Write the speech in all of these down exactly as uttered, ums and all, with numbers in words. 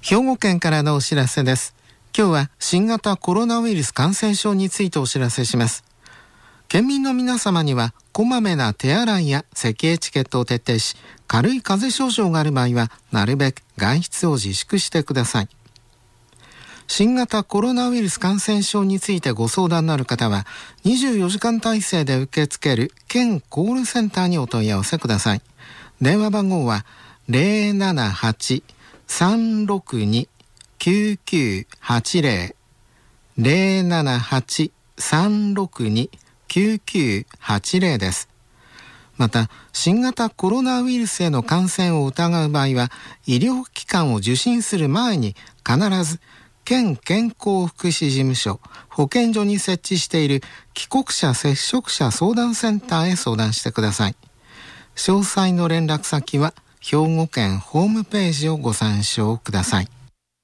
兵庫県からのお知らせです。今日は新型コロナウイルス感染症についてお知らせします。県民の皆様にはこまめな手洗いや咳エチケットを徹底し、軽い風邪症状がある場合はなるべく外出を自粛してください。新型コロナウイルス感染症についてご相談のある方はにじゅうよじかん体制で受け付ける県コールセンターにお問い合わせください。電話番号は ゼロななはち さんろくに きゅうきゅうはちゼロ ゼロななはち さんろくに きゅうきゅうはちゼロ です。また新型コロナウイルスへの感染を疑う場合は医療機関を受診する前に必ず県健康福祉事務所保健所に設置している帰国者接触者相談センターへ相談してください。詳細の連絡先は兵庫県ホームページをご参照ください。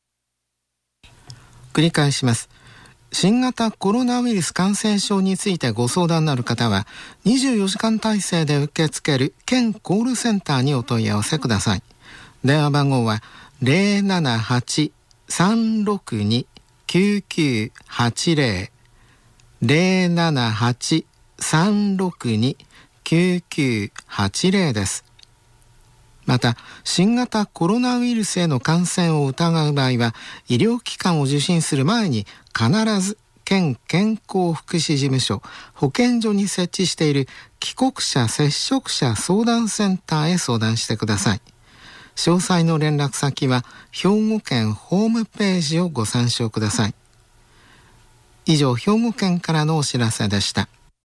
繰り返します。新型コロナウイルス感染症についてご相談のある方はにじゅうよじかん体制で受け付ける県コールセンターにお問い合わせください。電話番号は ゼロななはち さんろくに きゅうきゅうはちゼロ ゼロななはち さんろくに きゅうきゅうはちゼロ です。また新型コロナウイルスへの感染を疑う場合は医療機関を受診する前に必ず県健康福祉事務所保健所に設置している帰国者接触者相談センターへ相談してください。詳細の連絡先は兵庫県ホームページをご参照ください。以上、兵庫県からのお知らせでした。